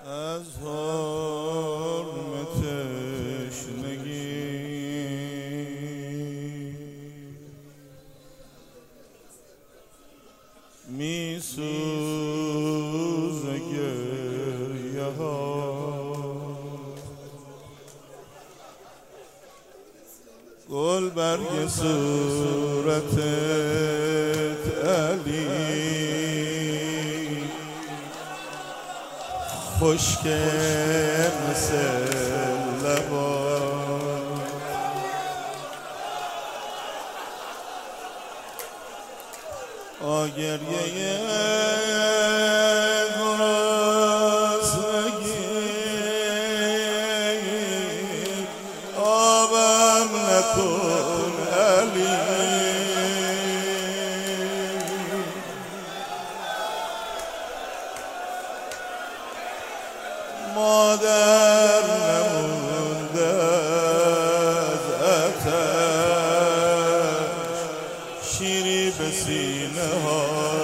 از حرم تشنگی می سوزه گریه ها، گل برگ صورتت علی خشک مثل لبان، آگریه گرسنگی آبم نکن علی، مادر نمونده از آتش، شیری به سینه ها،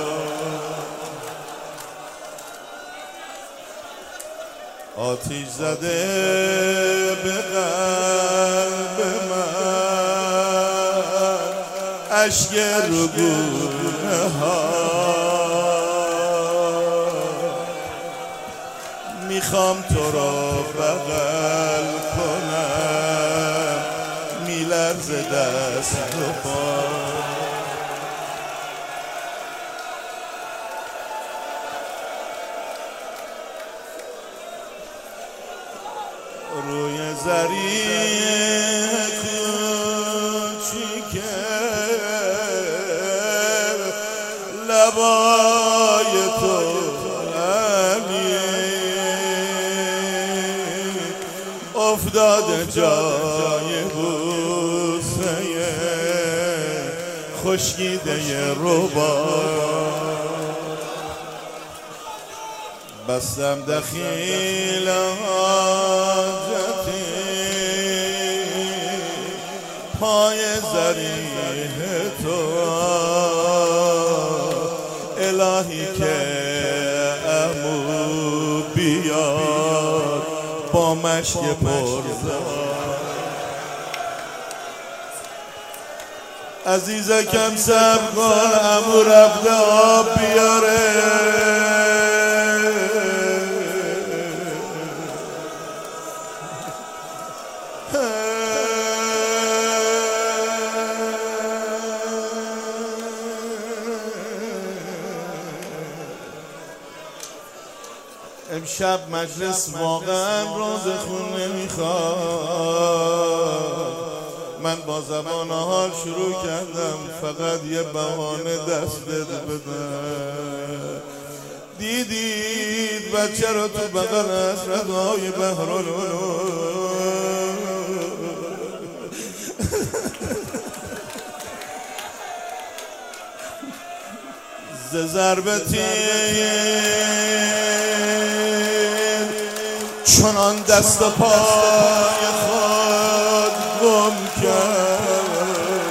آتیش زده به قلب من اشک رگونه ها، میخوام تو را بغل کنم میلرزه دست و پا، روی زریع کوچیک لبای تو علی افتاده جای بوسه خشکیده ربا، بستم دخیل حاجتی پای ضریح تو الهی که عمو بیاد با مشک پرزار، عزیزکم صبر کن عمو رفته آب بیاره، امشب مجلس واقعا روز خون نمیخواد، من با زبان حال شروع کردم فقط یه بهانه دستت بدم، دیدید بچه رو تو بغل حسرت‌های بحرالعلوم ز ضرب تیر چنان دست و پای خود گم کرد،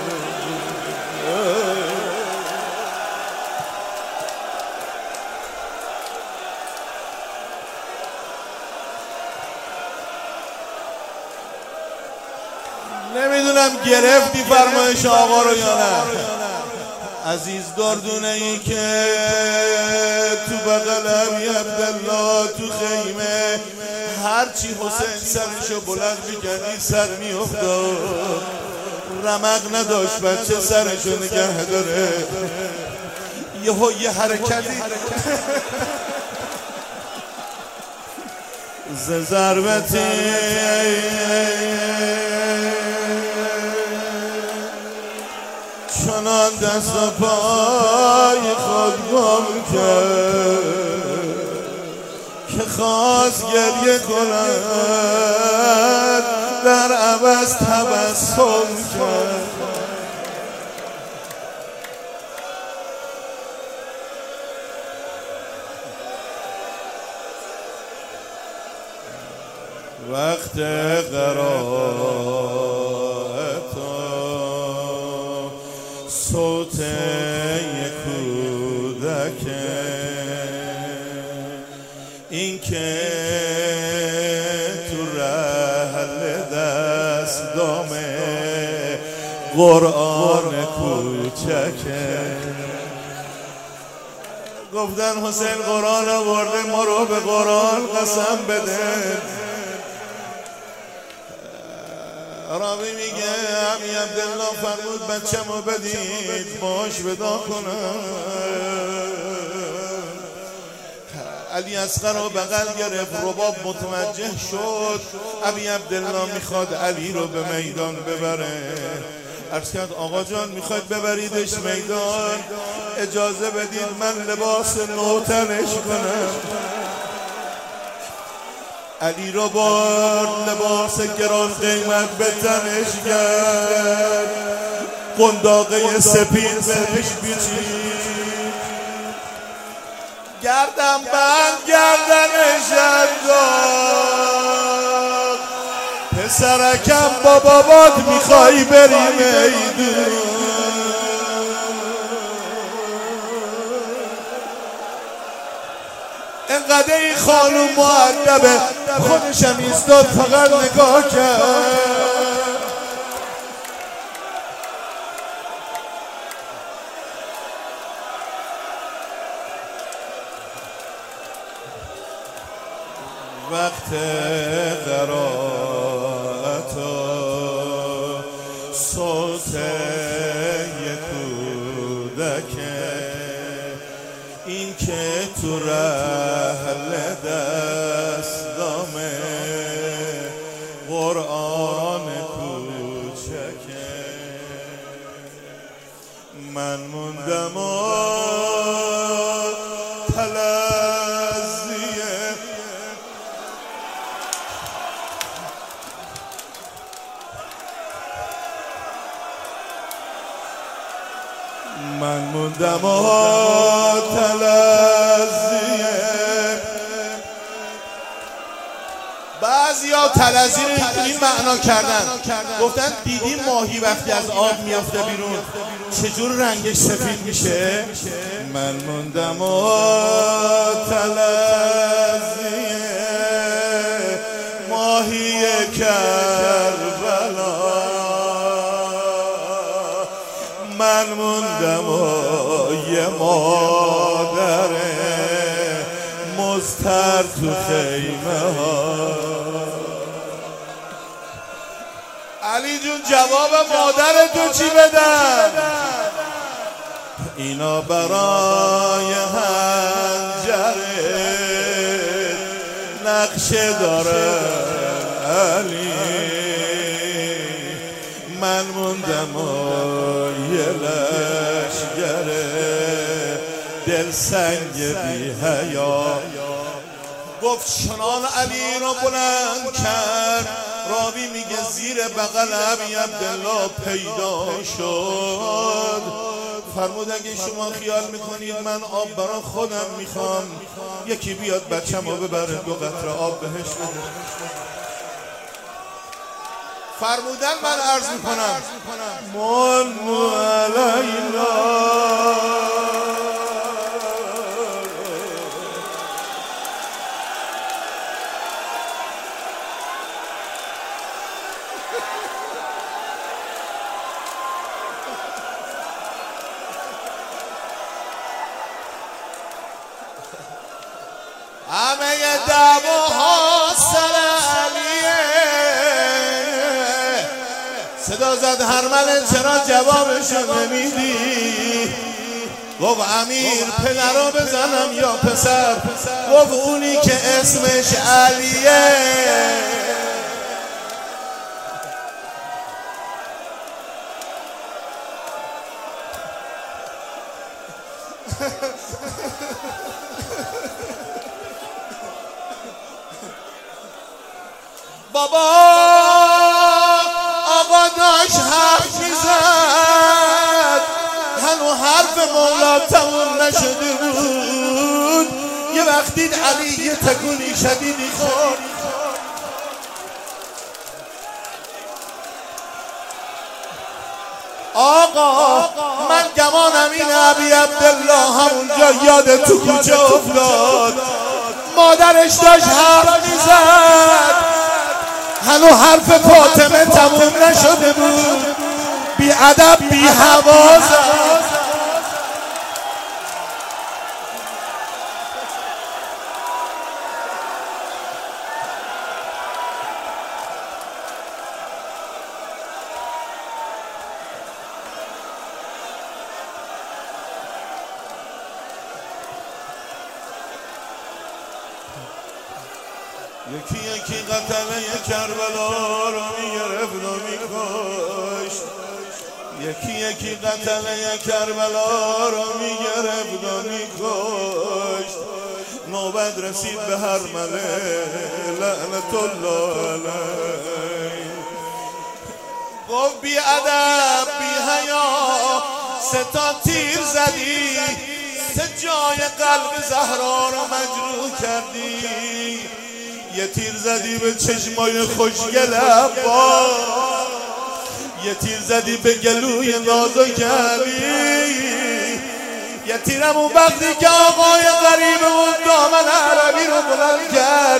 نمیدونم گرفتی فرمایش آقا رو یا نه، عزیز دردونه ای که تو بغلم عبدالله تو خیمه هرچی حسین سرشو بلند میکردی سر میافتاد، رمق نداشت بچه سرشو نگه داره، یه حرکتی ز ضربتی چنان دست و پای خود گم کرد که خواست گریه کند در عوض تبسم کرد، وقت قرائت صوت یک کودک این که تو رحل دست دامه قرآن کوچکه. گفتن حسین قرآن آورده، ما رو به قرآن قسم بده. راوی میگه عمی عبدالله فرمود بچه‌مو بدید باش ودا کنم. علی اصغر رو بغل گرفت، رباب متوجه شد عمی عبدالله میخواد علی رو به میدان ببره. عرض کرد آقا جان میخواید ببریدش میدان، اجازه بدید من لباس نوتنش کنم. علی رو با لباس گران قیمت به تنش کرد، قنداقه سپید بهش بیچید، گردن بند گردنش انداخت. پسرکم با بابات میخوایی بری میدون، انقدر این خانوم مؤدبه، خودشم ایستاد فقط نگاه کرد. وقت قرائت و صوت کودکه، این که تو رحل دست دامه قرآن کوچکه. من موندم و تلزیه، من موندم و تلزیه. بعضیا تلزی رو این معنا کردن، گفتن دیدیم ماهی وقتی از آب میافته بیرون چجور رنگش سفید میشه. من موندم و تلزیه، ماهی کربلا. من موندم و یه مادر مضطر تو خیمه ها. علی جون جواب مادر تو چی بدم؟ اینا برای هنجره نقشه داره علی. من موندم و یه لشگره دل سنگ بی حیا. گفت چنان علی را بلند کرد، راوی میگه زیر بغل عمی عبدالله پیدا شد. فرمود اگه شما خیال میکنید من آب برای خودم میخوام، یکی بیاد بچه‌مو ببره 2 قطره آب بهش بده. فرمودن من عرض میکنم من علینا همه دعواها سر علیه. صدا زد هرمله چرا جوابشو نمیدی؟ گفت امیر پدرو بزنم یا پسر؟ گفت اونی که اسمش علیه. بابا آقا داشت حرف میزد، هنو حرف مولا تموم نشده بود. یه وقتی علی یه تکونی شدیدی خورد. آقا من گمانم این ابی عبدالله همونجا یاد تو کوچه افتاد. مادرش داشت حرف میزد، هنو حرف فاطمه تموم نشده بود، بی ادب بی حواسه. یکی یکی قتله کربلا رو میگرفت و میکشت، یکی یکی قتله کربلا رو میگرفت و میکشت. نوبت رسید به هرمله لعنت الله علیه. گفت بی ادب بی حیا، سه تا تیر زدی، سه جای قلب زهرا رو مجروح کردی. یه تیر زدی به چشمای خوشگل عباس، یه تیر زدی به گلوی نازک علی، یه تیرم اون وقتی که آقای غریب اون دامن عربی رو بلند کرد،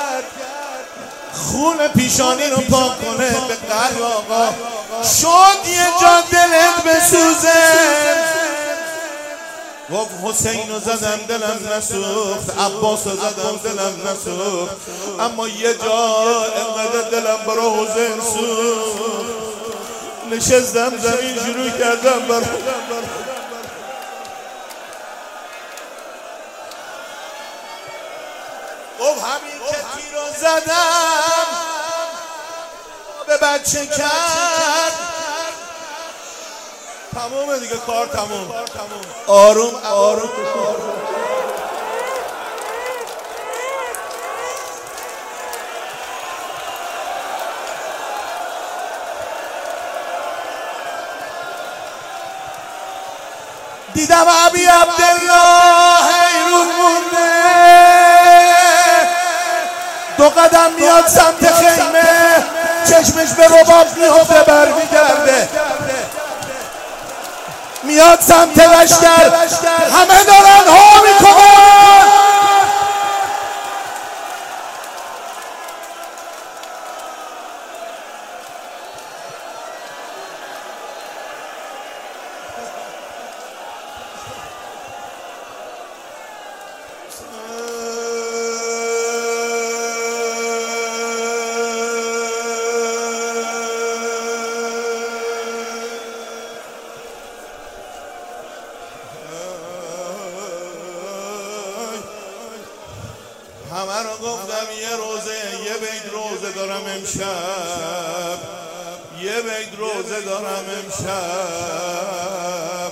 خون پیشانی رو پاک کنه به قلب آقا. شد یه جا دلت بسوزه. گفت حسین رو زدم دلم نسوخت، عباس رو زدم دلم نسوخت، اما یه جا انقدر دلم برای حسین سوخت، نشستم زمین شروع کردم برای گفت همین که تیر رو زدم به بچه کرد. تمومه دیگه، کار تموم. آروم آروم. دیدم ابی عبدالله حیرون مونده، دو قدم میاد سمت خیمه، چشمش به رباب میفته برمیگرده، میاد سمت لشکر، همه دارن ها میکنن. همه رو گفتم یه روزه، یه بیت روزه دارم امشب، یه بیت روزه دارم امشب.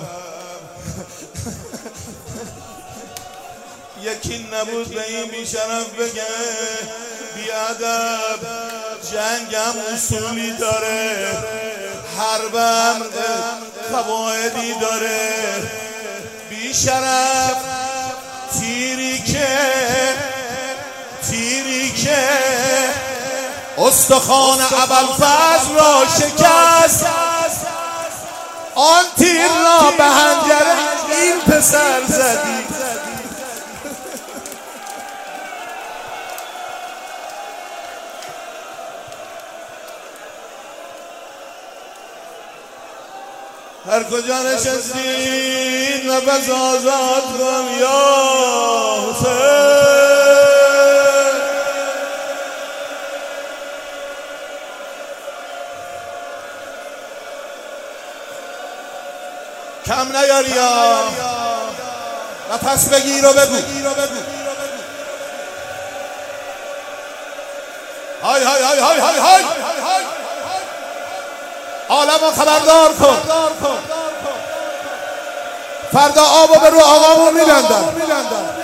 یکی نبود به این بیشرف بگه بی ادب، جنگم اصولی داره، حربم قواعدی داره. بیشرف تیری که استخوان ابوالفضل را شکست، آن تیر را به حنجره این پسر زدی. هر کجا نشستی نفس آزاد کن یا حسین. کم نیاری یا نفس بگیر و بگو های های های های های های عالمو خبردار کن، فردا آبو به رو آقامون میبندن.